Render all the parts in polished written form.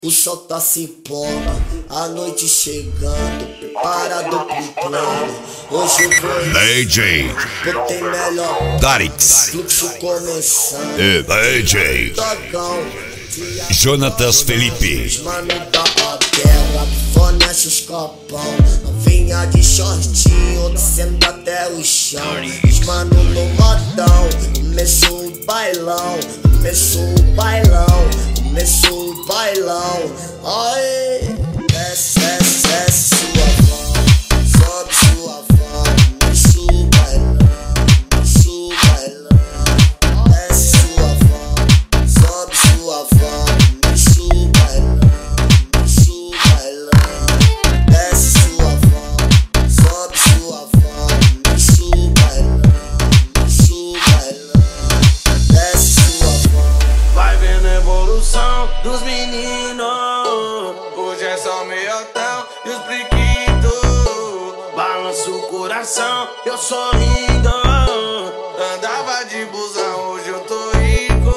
O sol tá se pondo, a noite chegando, parado pro plano. Hoje eu vou DJ botei melhor Darix fluxo começando. e DJ Tocão, Jonatas Felipe. mano da tela, fornece os copão. Novinha de shortinho, descendo até o chão. Os mano no modão, começou o bailão, começou o bailão, começou o bailão. Oi, desce sua van, sobe sua van, mexe o bailão, mexe o bailão. Desce sua van, sobe sua van, mexe o bailão, mexe o bailão. Desce sua van, sobe sua van, mexe o bailão, mexe o bailão. Desce sua van. Vai vendo a evolução dos meninos. Hoje é só meiotão e os priquitos. Balança o coração, eu sorrindo. Andava de busão, hoje eu tô rico.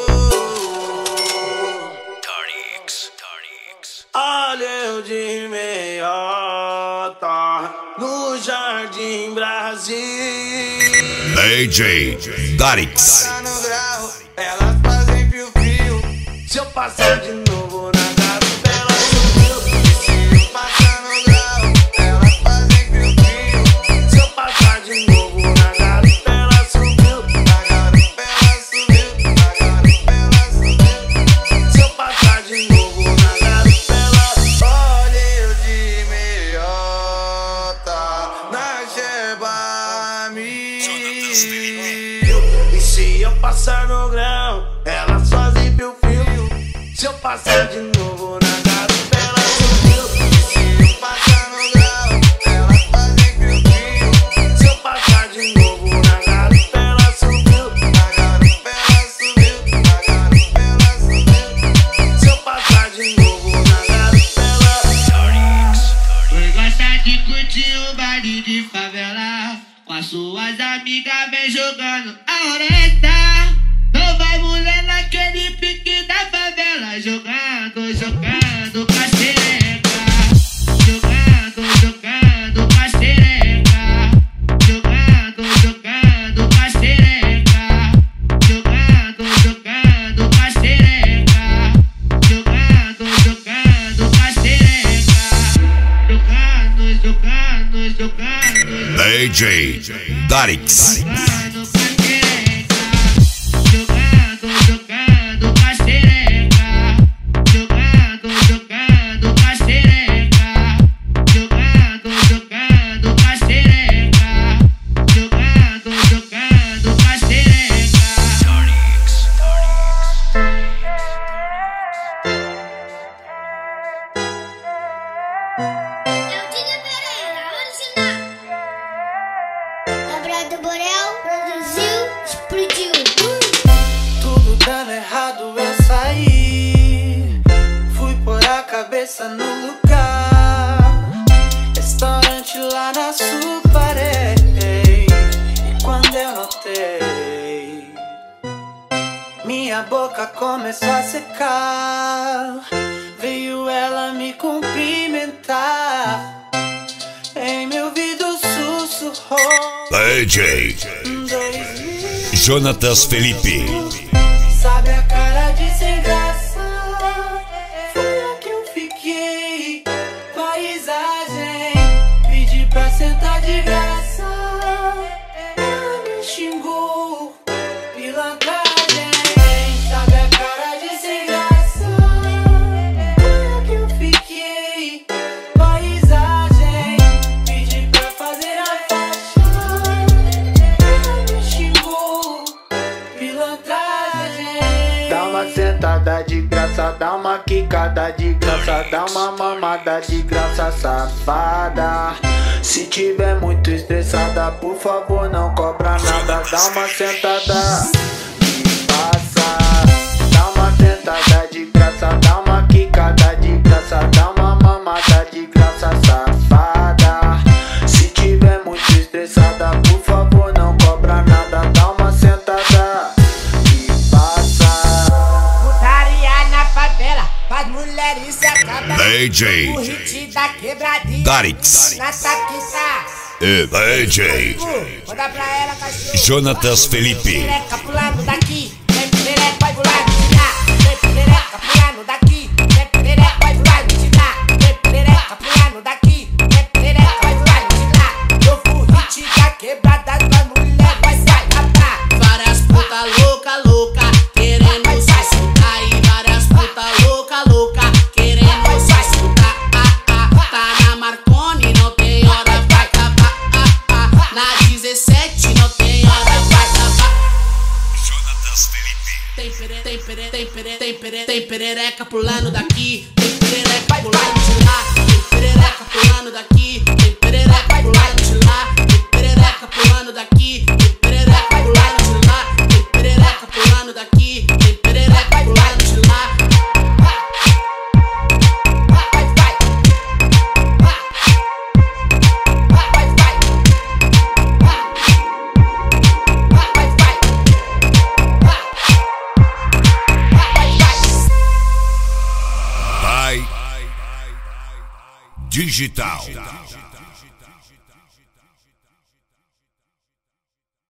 Olha eu de meiota no Jardim Brasil. DJ Darix. Tá no grau, elas fazem fio-fio. Se eu passar de novo na garupa, ela subiu. Se eu passar no grau, elas fazem fio-fio. Se eu passar de novo na garupa, ela subiu. Na garupa ela subiu, na garupa ela subiu. Se eu passar de novo na garupa, ela olha eu de meiota na Jeba Mil. E se eu passar no grão, elas fazem fio-fio. Se eu passar de novo na garupa, ela subiu. Se eu passar no grau, elas fazem fio-fio. Se eu passar de novo na garupa, ela subiu. Na garupa ela subiu, na garupa ela subiu. Se eu passar de novo na garupa, ela Oi, gosta de curtir o baile de favela. Com as suas amigas vem jogando a oreta. Não vai mulher naquele pique da favela. Jogando com a xereca. Jogando com a xereca. Jogando com a xereca. Jogando com a xereca. Jogando com a xereca. Jogando. DJ Darix. Jogando com a xereca. Jogando com a xereca. Jogando com a xereca. Jogando com a xereca. Jogando com a xereca. Labrado Borel produziu, explodiu. tudo dando errado, eu saí. Fui pôr a cabeça no lugar. Restaurante lá na Suparé. E quando eu notei, minha boca começou a secar. Veio ela me cumprimentar. Em meu ouvido sussurrou. DJ Jonatas Felipe. Sabe a cara de sem graça? Foi a que eu fiquei. Paisagem, pedi pra sentar de graça. Ela me xingou, pilantragem. Sabe a cara de sem graça? Foi a que eu fiquei. Paisagem, pedi pra fazer a faixa. Ela me xingou, pilantragem. Dá uma sentada de graça, dá uma quicada de graça, dá uma mamada de graça, safada. Se tiver muito estressada, por favor não cobra nada. Dá uma sentada e passa. Dá uma sentada de graça, dá uma quicada de graça, dá uma mamada de graça, safada. Se tiver muito estressada, por favor não cobra nada. Dá uma sentada e passa. Putaria na favela, faz mulher e se DJ O hit da quebradinha. Darix. Na taquiça. E DJ Manda pra ela, cachorro. Jonatas Felipe. Perereca pulando daqui. Vem perereca, vai pular de lá. Vem perereca pulando daqui. Vem perereca, vai pular de lá. Vem perereca pulando daqui. Vem perereca, vai pular de lá. Novo hit da quebrada, tua mulher vai rapar. Várias puta louca, querendo se soltar. E várias puta louca, querendo se soltar. Tá na Marconi, não tem hora pra acabar. Na 17 não tem hora pra acabar. Jonatas Felipe. Tem perereca pulando daqui. Tem perereca pulando de lá. Tem perereca pulando daqui. Tem perereca pulando de lá. Tem perereca pulando daqui. Tem perereca pulando de lá. Tem perereca pulando daqui. Tem perereca pulando de lá. Digital.